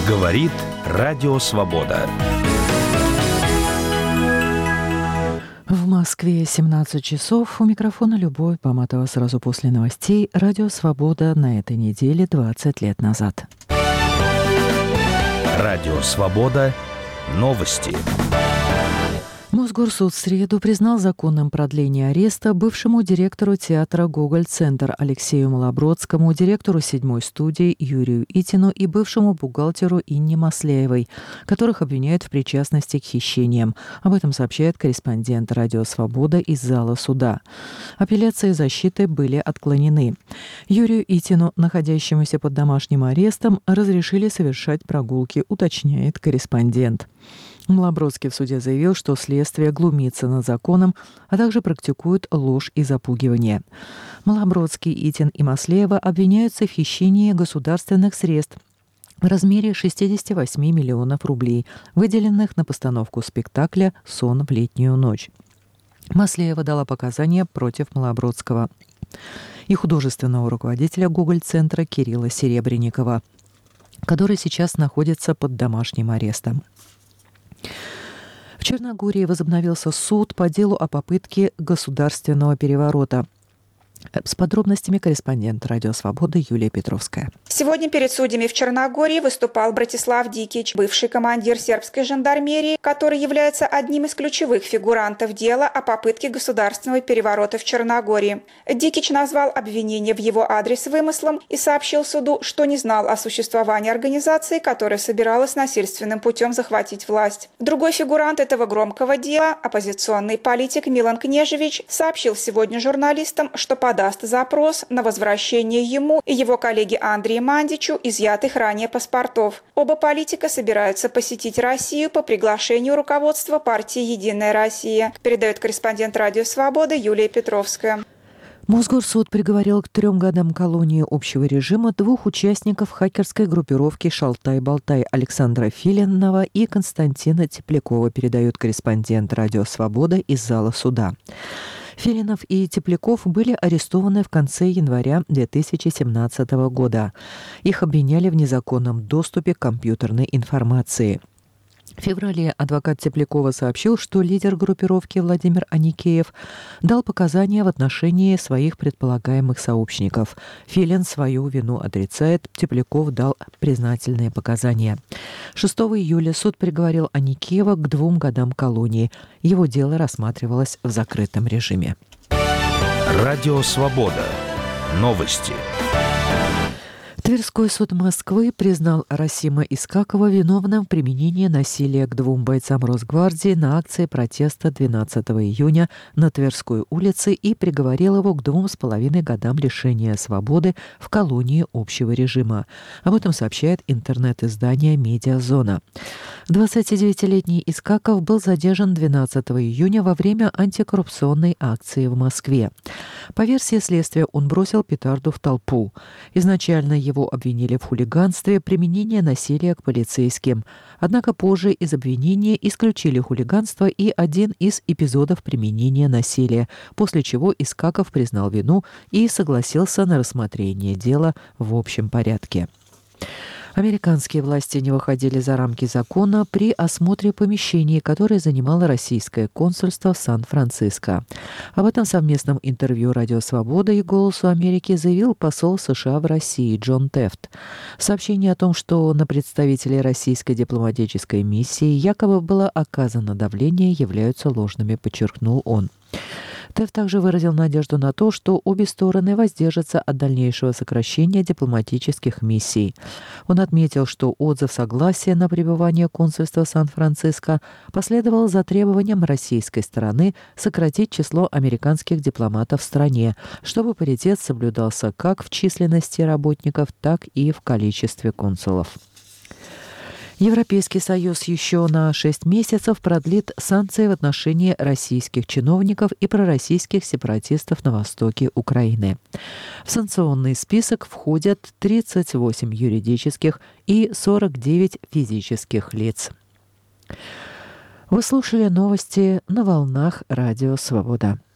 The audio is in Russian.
Говорит Радио Свобода. В Москве 17 часов. У микрофона Любовь Поматова. Сразу после новостей. Радио Свобода на этой неделе 20 лет назад. Радио Свобода. Новости. Мосгорсуд в среду признал законным продление ареста бывшему директору театра «Гоголь-центр» Алексею Малобродскому, директору 7-й студии Юрию Итину и бывшему бухгалтеру Инне Масляевой, которых обвиняют в причастности к хищениям. Об этом сообщает корреспондент «Радио Свобода» из зала суда. Апелляции защиты были отклонены. Юрию Итину, находящемуся под домашним арестом, разрешили совершать прогулки, уточняет корреспондент. Малобродский в суде заявил, что следствие глумится над законом, а также практикует ложь и запугивание. Малобродский, Итин и Масляева обвиняются в хищении государственных средств в размере 68 миллионов рублей, выделенных на постановку спектакля «Сон в летнюю ночь». Масляева дала показания против Малобродского и художественного руководителя «Гоголь-центра» Кирилла Серебренникова, который сейчас находится под домашним арестом. В Черногории возобновился суд по делу о попытке государственного переворота. С подробностями корреспондент «Радио Свобода» Юлия Петровская. Сегодня перед судьями в Черногории выступал Братислав Дикич, бывший командир сербской жандармерии, который является одним из ключевых фигурантов дела о попытке государственного переворота в Черногории. Дикич назвал обвинение в его адрес вымыслом и сообщил суду, что не знал о существовании организации, которая собиралась насильственным путем захватить власть. Другой фигурант этого громкого дела, оппозиционный политик Милан Кнежевич, сообщил сегодня журналистам, что подаст запрос на возвращение ему и его коллеге Андрею Мандичу изъятых ранее паспортов. Оба политика собираются посетить Россию по приглашению руководства партии «Единая Россия», передает корреспондент «Радио Свобода» Юлия Петровская. Мосгорсуд приговорил к 3 годам колонии общего режима 2 участников хакерской группировки «Шалтай-Болтай» Александра Филинова и Константина Теплякова, передает корреспондент «Радио Свобода» из зала суда. Филинов и Тепляков были арестованы в конце января 2017 года. Их обвиняли в незаконном доступе к компьютерной информации. В феврале адвокат Теплякова сообщил, что лидер группировки Владимир Аникеев дал показания в отношении своих предполагаемых сообщников. Филин свою вину отрицает, Тепляков дал признательные показания. 6 июля суд приговорил Аникеева к 2 годам колонии. Его дело рассматривалось в закрытом режиме. Радио Свобода. Новости. Тверской суд Москвы признал Расима Искакова виновным в применении насилия к 2 бойцам Росгвардии на акции протеста 12 июня на Тверской улице и приговорил его к 2,5 годам лишения свободы в колонии общего режима. Об этом сообщает интернет-издание «Медиазона». 29-летний Искаков был задержан 12 июня во время антикоррупционной акции в Москве. По версии следствия, он бросил петарду в толпу. Изначально его обвинили в хулиганстве, применении насилия к полицейским. Однако позже из обвинения исключили хулиганство и один из эпизодов применения насилия, после чего Искаков признал вину и согласился на рассмотрение дела в общем порядке. Американские власти не выходили за рамки закона при осмотре помещений, которое занимало российское консульство в Сан-Франциско. Об этом в совместном интервью «Радио Свобода» и «Голосу Америки» заявил посол США в России Джон Тефт. Сообщение о том, что на представителей российской дипломатической миссии якобы было оказано давление, являются ложными, подчеркнул он. Тефт также выразил надежду на то, что обе стороны воздержатся от дальнейшего сокращения дипломатических миссий. Он отметил, что отзыв согласия на пребывание консульства Сан-Франциско последовал за требованием российской стороны сократить число американских дипломатов в стране, чтобы паритет соблюдался как в численности работников, так и в количестве консулов. Европейский Союз еще на 6 месяцев продлит санкции в отношении российских чиновников и пророссийских сепаратистов на востоке Украины. В санкционный список входят 38 юридических и 49 физических лиц. Вы слушали новости на волнах Радио Свобода.